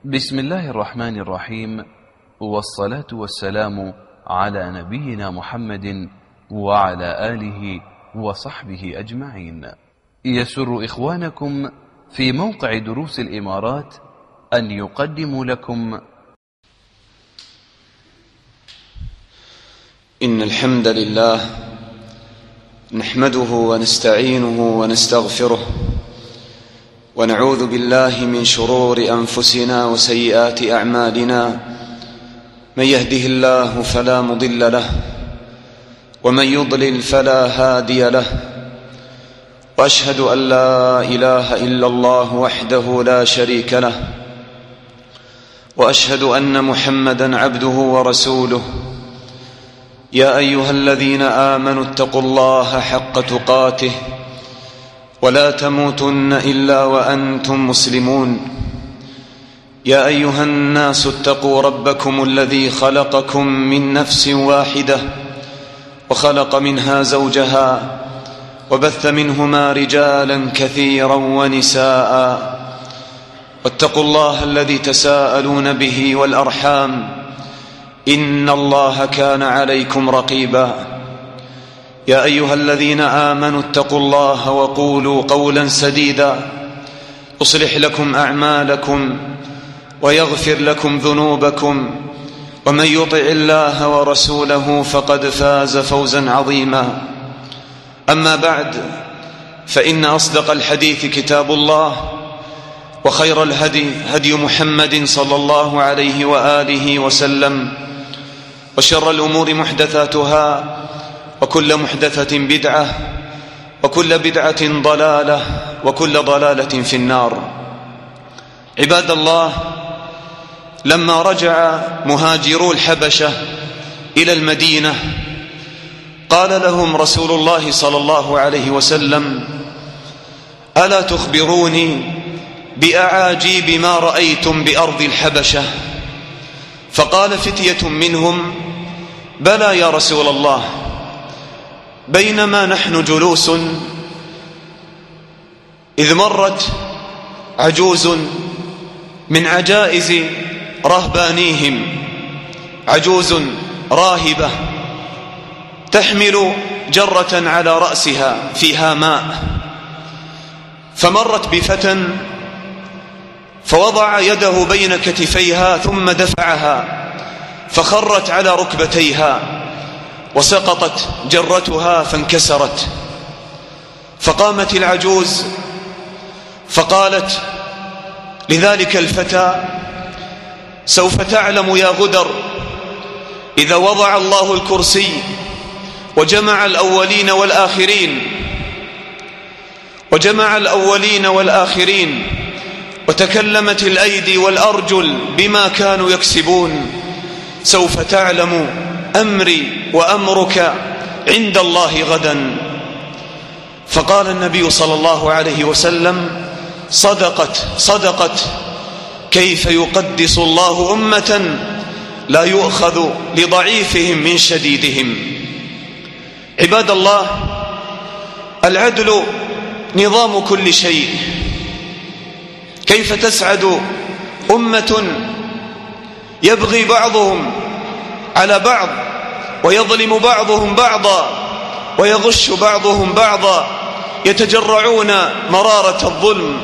بسم الله الرحمن الرحيم، والصلاة والسلام على نبينا محمد وعلى آله وصحبه أجمعين. يسر إخوانكم في موقع دروس الإمارات أن يقدموا لكم إن الحمد لله نحمده ونستعينه ونستغفره ونعوذ بالله من شرور أنفسنا وسيئات أعمالنا. من يهده الله فلا مضل له ومن يضلل فلا هادي له، وأشهد أن لا إله إلا الله وحده لا شريك له، وأشهد أن محمدًا عبده ورسوله. يا أيها الذين آمنوا اتقوا الله حق تقاته ولا تموتن إلا وأنتم مسلمون. يا أيها الناس اتقوا ربكم الذي خلقكم من نفس واحدة وخلق منها زوجها وبث منهما رجالا كثيرا ونساء، واتقوا الله الذي تساءلون به والأرحام إن الله كان عليكم رقيبا. يا أيها الذين آمنوا اتقوا الله وقولوا قولا سديدا يصلح لكم أعمالكم ويغفر لكم ذنوبكم، ومن يطع الله ورسوله فقد فاز فوزا عظيما. أما بعد، فإن أصدق الحديث كتاب الله، وخير الهدي هدي محمد صلى الله عليه وآله وسلم، وشر الأمور محدثاتها، وكل محدثة بدعة، وكل بدعة ضلالة، وكل ضلالة في النار. عباد الله، لما رجع مهاجرو الحبشة إلى المدينة قال لهم رسول الله صلى الله عليه وسلم: ألا تخبروني بأعاجيب ما رأيتم بأرض الحبشة؟ فقال فتية منهم: بلى يا رسول الله. بينما نحن جلوس إذ مرت عجوز من عجائز رهبانيهم، عجوز راهبة تحمل جرة على رأسها فيها ماء، فمرت بفتى فوضع يده بين كتفيها ثم دفعها فخرت على ركبتيها وسقطت جرتها فانكسرت. فقامت العجوز فقالت لذلك الفتى: سوف تعلم يا غدر، إذا وضع الله الكرسي وجمع الأولين والآخرين وتكلمت الأيدي والأرجل بما كانوا يكسبون، سوف تعلم أمري وأمرك عند الله غدا. فقال النبي صلى الله عليه وسلم: صدقت، كيف يقدس الله أمة لا يؤخذ لضعيفهم من شديدهم. عباد الله، العدل نظام كل شيء. كيف تسعد أمة يبغي بعضهم على بعض ويظلم بعضهم بعضا ويغش بعضهم بعضا، يتجرعون مرارة الظلم؟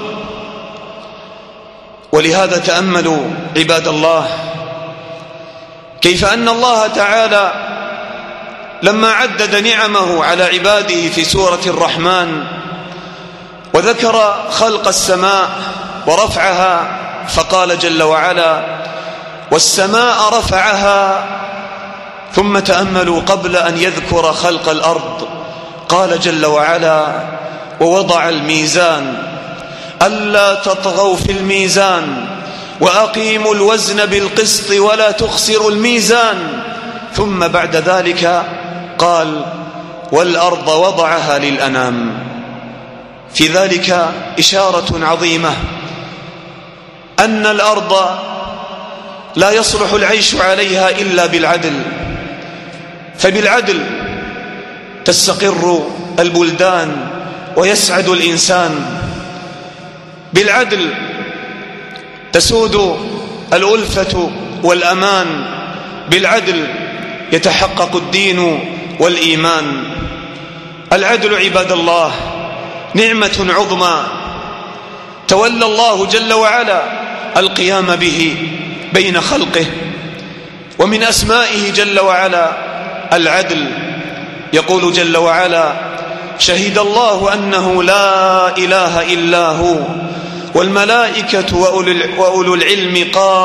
ولهذا تأملوا عباد الله كيف أن الله تعالى لما عدد نعمه على عباده في سورة الرحمن وذكر خلق السماء ورفعها فقال جل وعلا: والسماء رفعها. ثم تأملوا قبل أن يذكر خلق الأرض قال جل وعلا: ووضع الميزان ألا تطغوا في الميزان وأقيموا الوزن بالقسط ولا تخسروا الميزان. ثم بعد ذلك قال: والأرض وضعها للأنام. في ذلك إشارة عظيمة أن الأرض لا يصلح العيش عليها إلا بالعدل، فبالعدل تستقر البلدان ويسعد الإنسان، بالعدل تسود الألفة والأمان. بالعدل يتحقق الدين والإيمان. العدل عباد الله نعمة عظمى تولى الله جل وعلا القيام به بين خلقه، ومن أسمائه جل وعلا العدل. يقول جل وعلا: شهد الله أنه لا إله إلا هو والملائكة وأولو العلم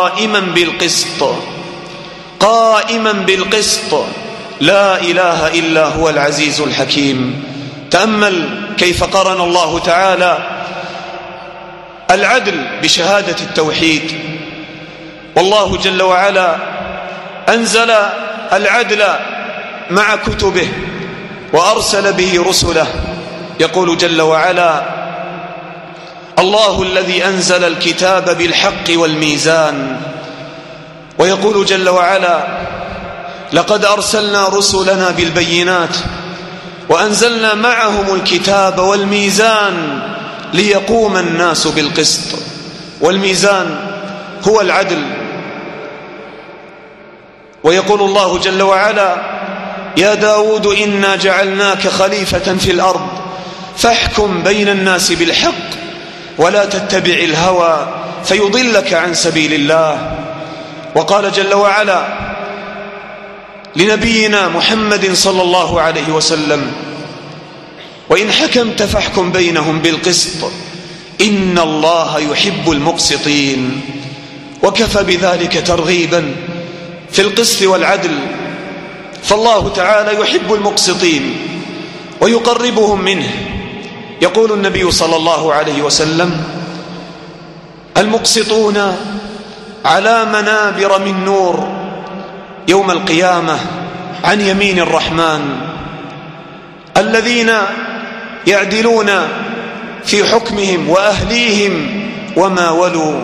قائما بالقسط لا إله إلا هو العزيز الحكيم. تأمل كيف قرن الله تعالى العدل بشهادة التوحيد. والله جل وعلا أنزل العدل مع كتبه وأرسل به رسله. يقول جل وعلا: الله الذي أنزل الكتاب بالحق والميزان. ويقول جل وعلا: لقد أرسلنا رسلنا بالبينات وأنزلنا معهم الكتاب والميزان ليقوم الناس بالقسط. والميزان هو العدل. ويقول الله جل وعلا: يا داود إنا جعلناك خليفة في الأرض فاحكم بين الناس بالحق ولا تتبع الهوى فيضلك عن سبيل الله. وقال جل وعلا لنبينا محمد صلى الله عليه وسلم: وإن حكمت فاحكم بينهم بالقسط إن الله يحب المقسطين. وكفى بذلك ترغيبا في القسط والعدل، فالله تعالى يحب المقسطين ويقربهم منه. يقول النبي صلى الله عليه وسلم: المقسطون على منابر من نور يوم القيامة عن يمين الرحمن، الذين يعدلون في حكمهم وأهليهم وما ولوا.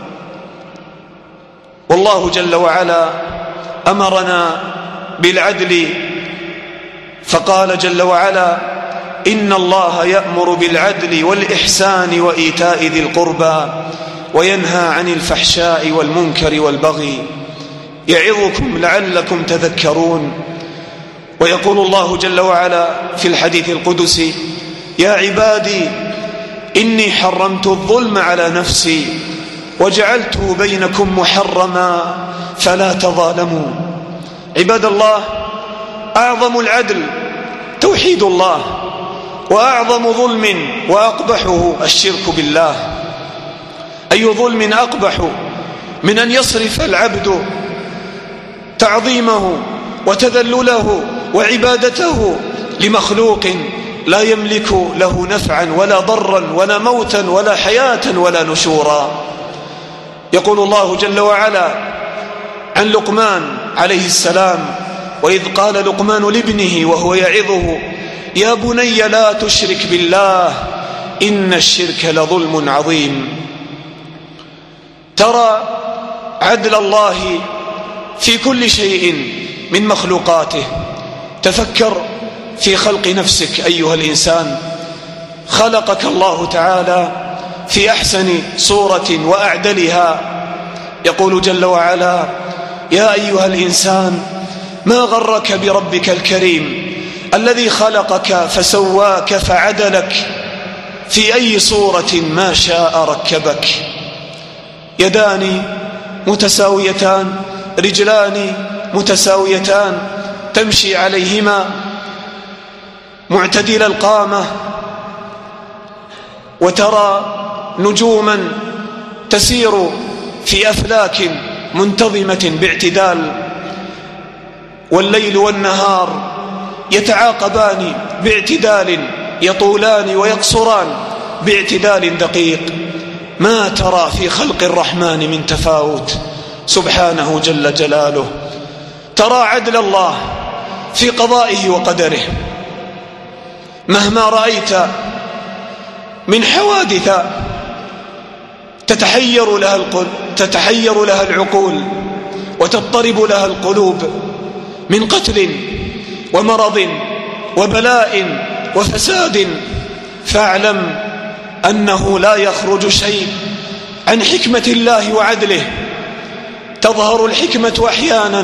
والله جل وعلا أمرنا بالعدل فقال جل وعلا: إن الله يأمر بالعدل والإحسان وإيتاء ذي القربى وينهى عن الفحشاء والمنكر والبغي يعظكم لعلكم تذكرون. ويقول الله جل وعلا في الحديث القدسي: يا عبادي إني حرمت الظلم على نفسي وجعلته بينكم محرما فلا تظالموا. عباد الله، أعظم العدل توحيد الله، وأعظم ظلم وأقبحه الشرك بالله. أي ظلم أقبح من أن يصرف العبد تعظيمه وتذلله وعبادته لمخلوق لا يملك له نفعا ولا ضرا ولا موتا ولا حياة ولا نشورا. يقول الله جل وعلا عن لقمان عليه السلام: وإذ قال لقمان لابنه وهو يعظه يا بني لا تشرك بالله إن الشرك لظلم عظيم. ترى عدل الله في كل شيء من مخلوقاته. تفكر في خلق نفسك أيها الإنسان. خلقك الله تعالى في أحسن صورة وأعدلها. يقول جل وعلا: يا أيها الإنسان ما غرك بربك الكريم الذي خلقك فسواك فعدلك في أي صورة ما شاء ركبك. يدان متساويتان، رجلان متساويتان تمشي عليهما معتدل القامة. وترى نجوما تسير في أفلاك منتظمة باعتدال، والليل والنهار يتعاقبان باعتدال، يطولان ويقصران باعتدال دقيق. ما ترى في خلق الرحمن من تفاوت سبحانه جل جلاله. ترى عدل الله في قضائه وقدره. مهما رأيت من حوادث تتحير لها العقول وتضطرب لها القلوب من قتل ومرض وبلاء وفساد، فاعلم أنه لا يخرج شيء عن حكمة الله وعدله تظهر الحكمة أحيانا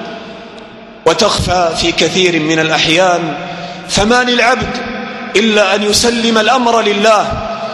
وتخفى في كثير من الأحيان، فما للعبد إلا أن يسلم الأمر لله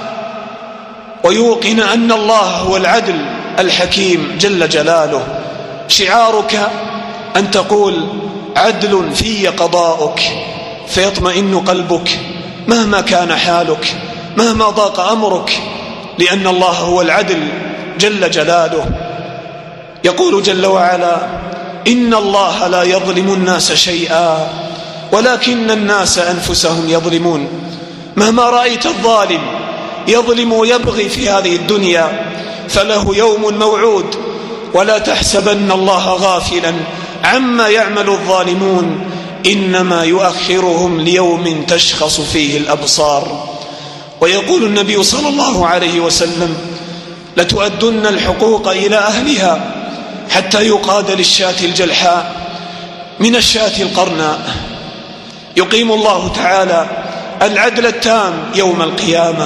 ويوقن أن الله هو العدل الحكيم جل جلاله. شعارك أن تقول عدل في قضاؤك، فيطمئن قلبك مهما كان حالك، مهما ضاق أمرك، لأن الله هو العدل جل جلاله. يقول جل وعلا: إن الله لا يظلم الناس شيئا ولكن الناس أنفسهم يظلمون. مهما رأيت الظالم يظلم ويبغي في هذه الدنيا فله يوم موعود، ولا تحسبن الله غافلا عما يعمل الظالمون، إنما يؤخرهم ليوم تشخص فيه الأبصار. ويقول النبي صلى الله عليه وسلم: لتؤدن الحقوق إلى أهلها حتى يقاد للشاة الجلحاء من الشاة القرناء. يقيم الله تعالى العدل التام يوم القيامة.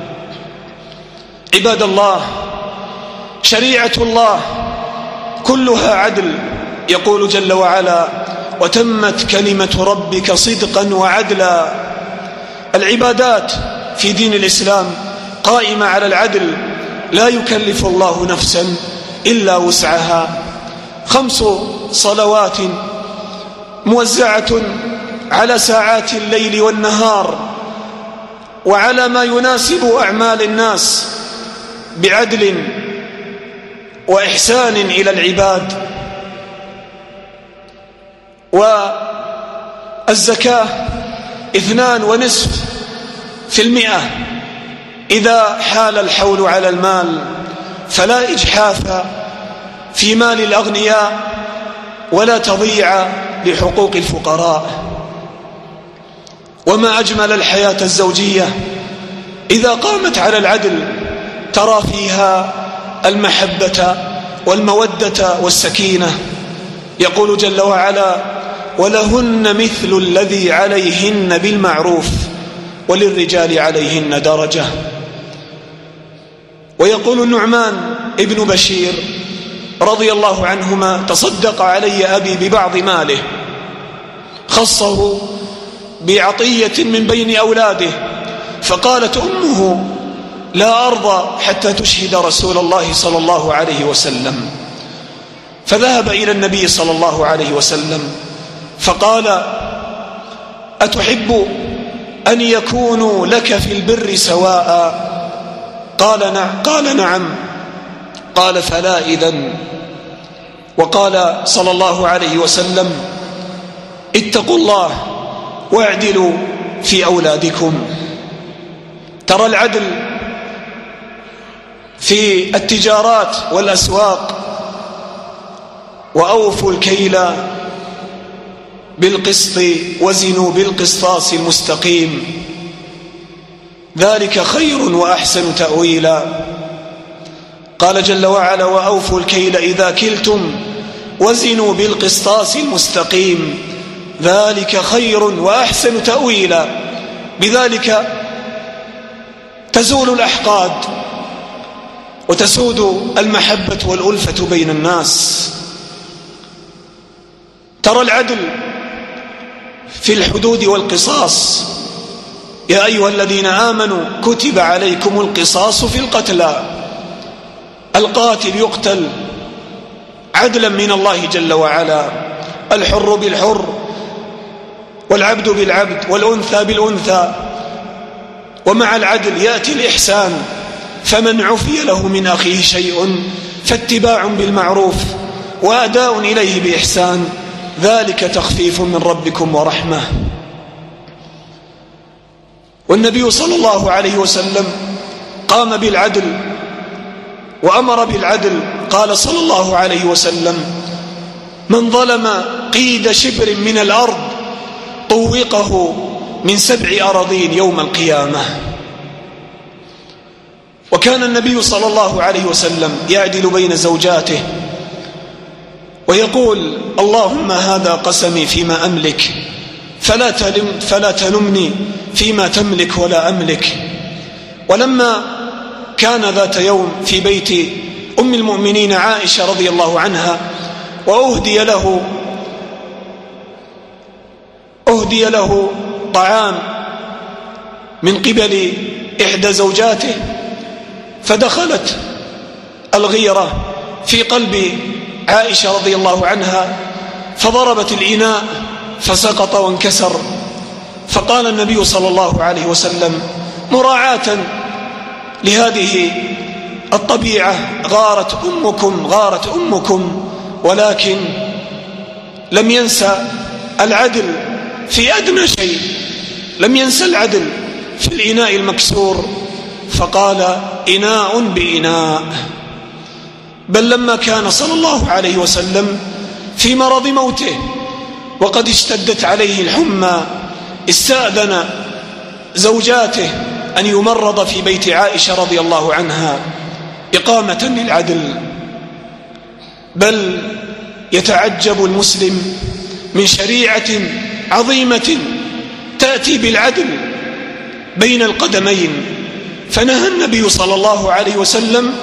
عباد الله، شريعة الله كلها عدل. يقول جل وعلا: وتمت كلمة ربك صدقا وعدلا. العبادات في دين الإسلام قائمة على العدل، لا يكلف الله نفسا إلا وسعها. 5 صلوات موزعة على ساعات الليل والنهار وعلى ما يناسب أعمال الناس بعدل وإحسان إلى العباد. والزكاة 2.5% إذا حال الحول على المال، فلا إجحاف في مال الأغنياء ولا تضيع لحقوق الفقراء. وما أجمل الحياة الزوجية إذا قامت على العدل، ترى فيها المحبة والمودة والسكينة. يقول جل وعلا: ولهن مثل الذي عليهن بالمعروف وللرجال عليهن درجة. ويقول النعمان ابن بشير رضي الله عنهما: تصدق علي أبي ببعض ماله، خصه بعطية من بين أولاده، فقالت أمه: لا أرضى حتى تشهد رسول الله صلى الله عليه وسلم. فذهب إلى النبي صلى الله عليه وسلم فقال: أتحب أن يكونوا لك في البر سواء؟ قال نعم. قال: فلا إذن. وقال صلى الله عليه وسلم: اتقوا الله واعدلوا في أولادكم. ترى العدل في التجارات والأسواق: وأوفوا الكيل بالقسط وزنوا بالقسطاس المستقيم، ذلك خير وأحسن تأويلا. قال جل وعلا: وأوفوا الكيل إذا كلتم وزنوا بالقسطاس المستقيم، ذلك خير وأحسن تأويلا. بذلك تزول الأحقاد وتسود المحبة والألفة بين الناس. ترى العدل في الحدود والقصاص: يا أيها الذين آمنوا كتب عليكم القصاص في القتلى، القاتل يقتل عدلا من الله جل وعلا، الحر بالحر والعبد بالعبد والأنثى بالأنثى. ومع العدل يأتي الإحسان، فمن عفي له من أخيه شيء فاتباع بالمعروف وأداء إليه بإحسان، ذلك تخفيف من ربكم ورحمة. والنبي صلى الله عليه وسلم قام بالعدل وأمر بالعدل. قال صلى الله عليه وسلم: من ظلم قيد شبر من الأرض طوقه من 7 أراضين يوم القيامة. وكان النبي صلى الله عليه وسلم يعدل بين زوجاته ويقول: اللهم هذا قسمي فيما أملك فلا تلمني فيما تملك ولا أملك. ولما كان ذات يوم في بيت أم المؤمنين عائشة رضي الله عنها، وأهدي له طعام من قبل إحدى زوجاته، فدخلت الغيرة في قلب عائشة رضي الله عنها فضربت الإناء فسقط وانكسر. فقال النبي صلى الله عليه وسلم مراعاة لهذه الطبيعة: غارت أمكم، ولكن لم ينسى العدل في أدنى شيء، لم ينسى العدل في الإناء المكسور، فقال إناء بإناء. بل لما كان صلى الله عليه وسلم في مرض موته وقد اشتدت عليه الحمى استأذن زوجاته أن يمرض في بيت عائشة رضي الله عنها إقامة للعدل. بل يتعجب المسلم من شريعة عظيمة تأتي بالعدل بين القدمين. فنهى النبي صلى الله عليه وسلم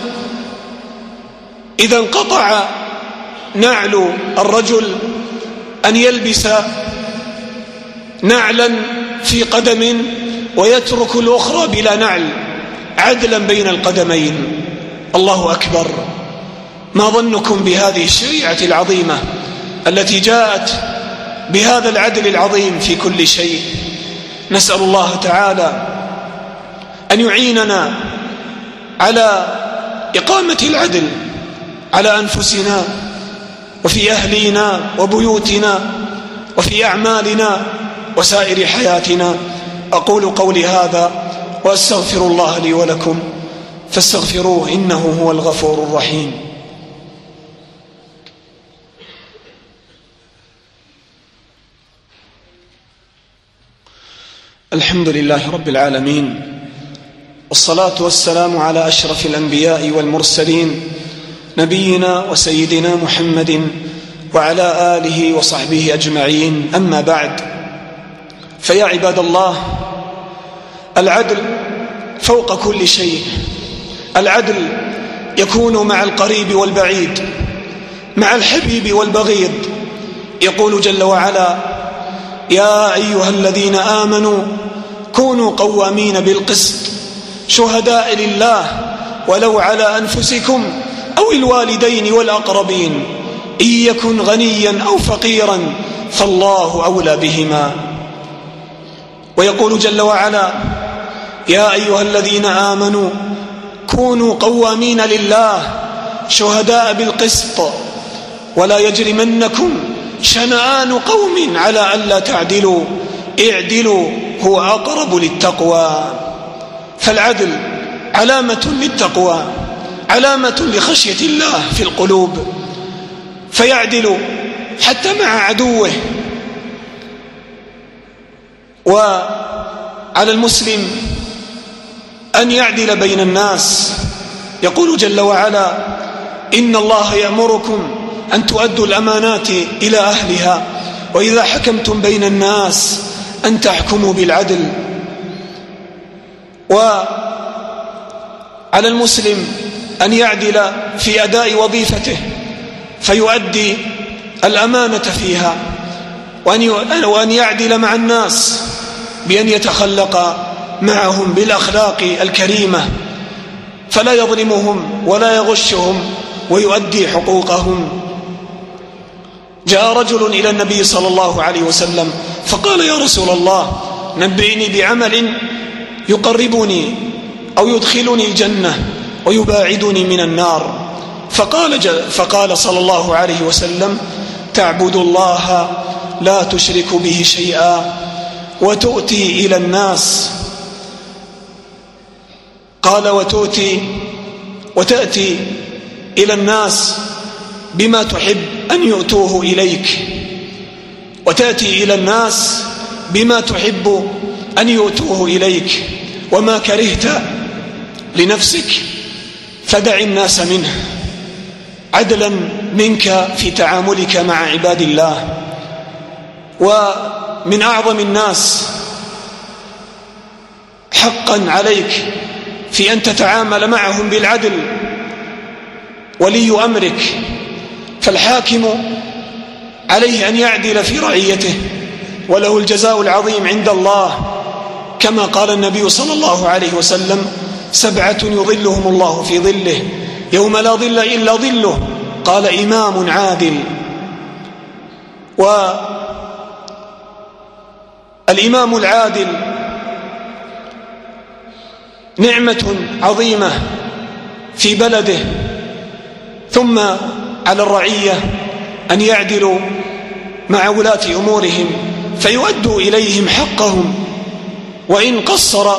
إذا انقطع نعل الرجل أن يلبس نعلا في قدم ويترك الأخرى بلا نعل، عدلا بين القدمين. الله أكبر! ما ظنكم بهذه الشريعة العظيمة التي جاءت بهذا العدل العظيم في كل شيء؟ نسأل الله تعالى أن يعيننا على إقامة العدل على أنفسنا وفي أهلنا وبيوتنا وفي أعمالنا وسائر حياتنا. أقول قولي هذا وأستغفر الله لي ولكم فاستغفروه إنه هو الغفور الرحيم. الحمد لله رب العالمين، والصلاة والسلام على أشرف الأنبياء والمرسلين، نبينا وسيدنا محمد وعلى آله وصحبه أجمعين. أما بعد، فيا عباد الله، العدل فوق كل شيء. العدل يكون مع القريب والبعيد، مع الحبيب والبغيض. يقول جل وعلا: يا أيها الذين آمنوا كونوا قوامين بالقسط شهداء لله ولو على أنفسكم أو الوالدين والأقربين إن يكن غنيا أو فقيرا فالله أولى بهما. ويقول جل وعلا: يا أيها الذين آمنوا كونوا قوامين لله شهداء بالقسط ولا يجرمنكم شنآن قوم على ألا تعدلوا اعدلوا هو أقرب للتقوى. فالعدل علامة للتقوى، علامة لخشية الله في القلوب، فيعدل حتى مع عدوه. وعلى المسلم أن يعدل بين الناس. يقول جل وعلا: إن الله يأمركم أن تؤدوا الأمانات إلى أهلها وإذا حكمتم بين الناس أن تحكموا بالعدل. وعلى المسلم أن يعدل في أداء وظيفته فيؤدي الأمانة فيها، وأن يعدل مع الناس بأن يتخلق معهم بالأخلاق الكريمة فلا يظلمهم ولا يغشهم ويؤدي حقوقهم. جاء رجل إلى النبي صلى الله عليه وسلم فقال: يا رسول الله، نبئني بعمل يقربني أو يدخلني الجنة ويباعدني من النار. فقال صلى الله عليه وسلم: تعبد الله لا تشرك به شيئا وتؤتي إلى الناس. قال: وتأتي إلى الناس بما تحب أن يؤتوه إليك، وتأتي إلى الناس بما تحب أن يؤتوه إليك، وما كرهت لنفسك فدع الناس منه، عدلا منك في تعاملك مع عباد الله. ومن أعظم الناس حقا عليك في أن تتعامل معهم بالعدل ولي أمرك، فالحاكم عليه أن يعدل في رعيته، وله الجزاء العظيم عند الله، كما قال النبي صلى الله عليه وسلم: 7 يظلهم الله في ظله يوم لا ظل إلا ظله، قال: إمام عادل. والإمام العادل نعمة عظيمة في بلده. ثم على الرعية أن يعدلوا مع ولاة أمورهم فيؤدوا إليهم حقهم، وإن قصر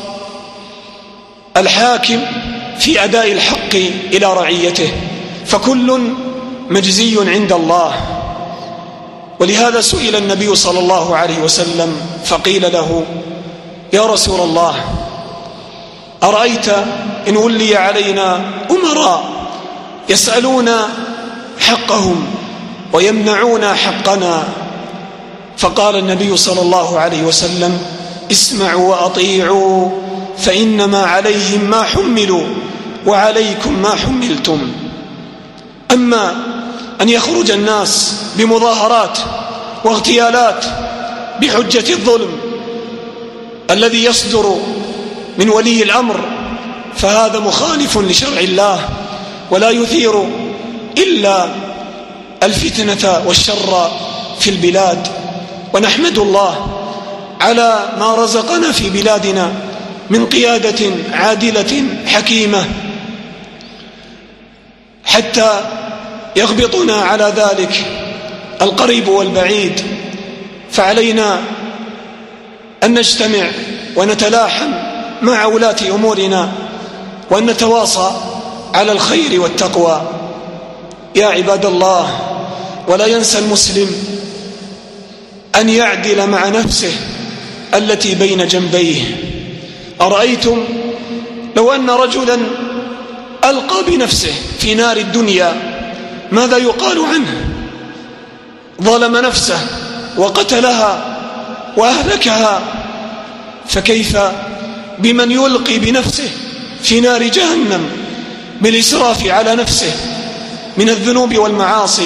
الحاكم في أداء الحق إلى رعيته فكل مجزي عند الله. ولهذا سئل النبي صلى الله عليه وسلم فقيل له: يا رسول الله، أرأيت إن ولي علينا أمراء يسألون حقهم ويمنعون حقنا؟ فقال النبي صلى الله عليه وسلم: اسمعوا وأطيعوا، فإنما عليهم ما حملوا وعليكم ما حملتم. أما أن يخرج الناس بمظاهرات واغتيالات بحجة الظلم الذي يصدر من ولي الأمر فهذا مخالف لشرع الله، ولا يثير إلا الفتنة والشر في البلاد. ونحمد الله على ما رزقنا في بلادنا من قيادة عادلة حكيمة حتى يغبطنا على ذلك القريب والبعيد. فعلينا أن نجتمع ونتلاحم مع ولاة أمورنا وأن نتواصى على الخير والتقوى. يا عباد الله، ولا ينسى المسلم أن يعدل مع نفسه التي بين جنبيه. أرأيتم لو أن رجلا ألقى بنفسه في نار الدنيا ماذا يقال عنه؟ ظلم نفسه وقتلها وأهلكها، فكيف بمن يلقي بنفسه في نار جهنم بالإسراف على نفسه من الذنوب والمعاصي؟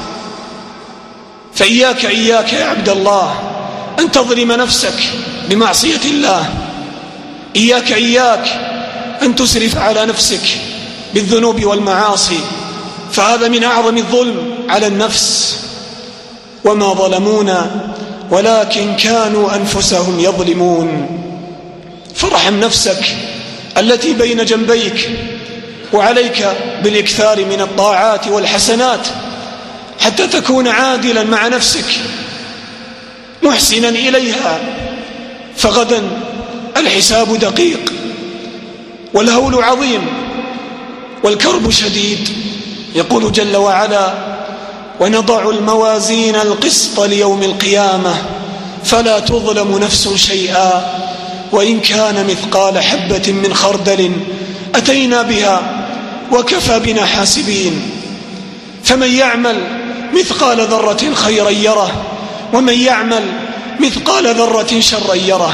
فإياك يا عبد الله أن تظلم نفسك بمعصية الله. إياك أن تسرف على نفسك بالذنوب والمعاصي، فهذا من أعظم الظلم على النفس. وما ظلمونا ولكن كانوا أنفسهم يظلمون. فارحم نفسك التي بين جنبيك، وعليك بالإكثار من الطاعات والحسنات حتى تكون عادلا مع نفسك محسنا إليها، فغدا الحساب دقيق والهول عظيم والكرب شديد. يقول جل وعلا: ونضع الموازين القسط ليوم القيامة فلا تظلم نفس شيئا وإن كان مثقال حبة من خردل أتينا بها وكفى بنا حاسبين. فمن يعمل مثقال ذرة خيرا يره ومن يعمل مثقال ذرة شرا يره.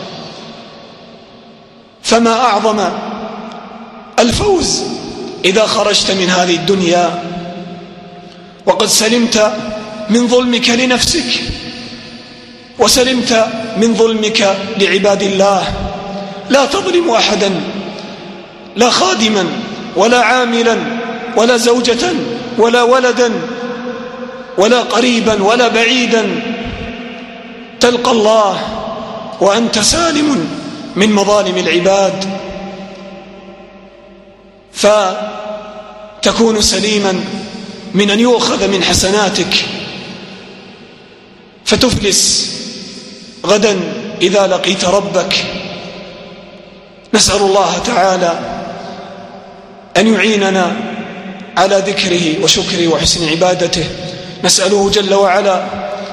فما أعظم الفوز إذا خرجت من هذه الدنيا وقد سلمت من ظلمك لنفسك وسلمت من ظلمك لعباد الله. لا تظلم أحدا، لا خادما ولا عاملا ولا زوجة ولا ولدا ولا قريبا ولا بعيدا. تلقى الله وأنت سالم من مظالم العباد، فتكون سليما من أن يؤخذ من حسناتك فتفلس غدا إذا لقيت ربك. نسأل الله تعالى أن يعيننا على ذكره وشكره وحسن عبادته. نسأله جل وعلا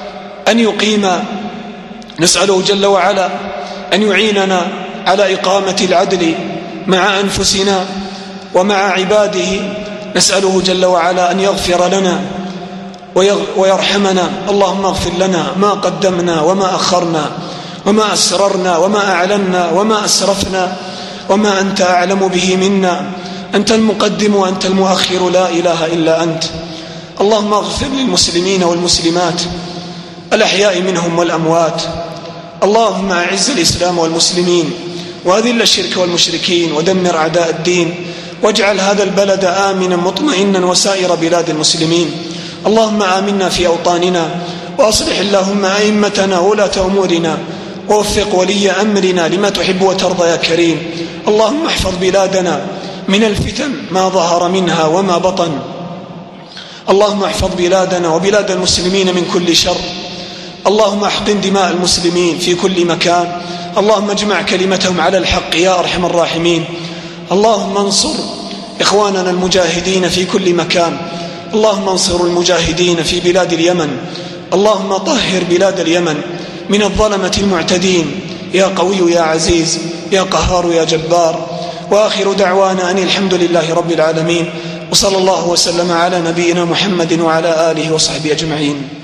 أن يعيننا على إقامة العدل مع أنفسنا ومع عباده. نسأله جل وعلا أن يغفر لنا ويرحمنا. اللهم اغفر لنا ما قدمنا وما أخرنا وما أسررنا وما أعلنا وما أسرفنا وما أنت أعلم به منا. أنت المقدم وأنت المؤخر، لا إله إلا أنت. اللهم اغفر للمسلمين والمسلمات الأحياء منهم والأموات. اللهم أعز الإسلام والمسلمين وأذل الشرك والمشركين ودمر أعداء الدين، واجعل هذا البلد آمنا مطمئنا وسائر بلاد المسلمين. اللهم آمنا في أوطاننا، وأصلح اللهم أئمتنا وولاة أمورنا، ووفق ولي أمرنا لما تحب وترضى يا كريم. اللهم احفظ بلادنا من الفتن ما ظهر منها وما بطن. اللهم احفظ بلادنا وبلاد المسلمين من كل شر. اللهم احقن دماء المسلمين في كل مكان. اللهم اجمع كلمتهم على الحق يا أرحم الراحمين. اللهم انصر إخواننا المجاهدين في كل مكان. اللهم انصر المجاهدين في بلاد اليمن. اللهم طهر بلاد اليمن من الظلمة المعتدين يا قوي يا عزيز يا قهار يا جبار. وآخر دعوانا أن الحمد لله رب العالمين، وصلى الله وسلم على نبينا محمد وعلى آله وصحبه أجمعين.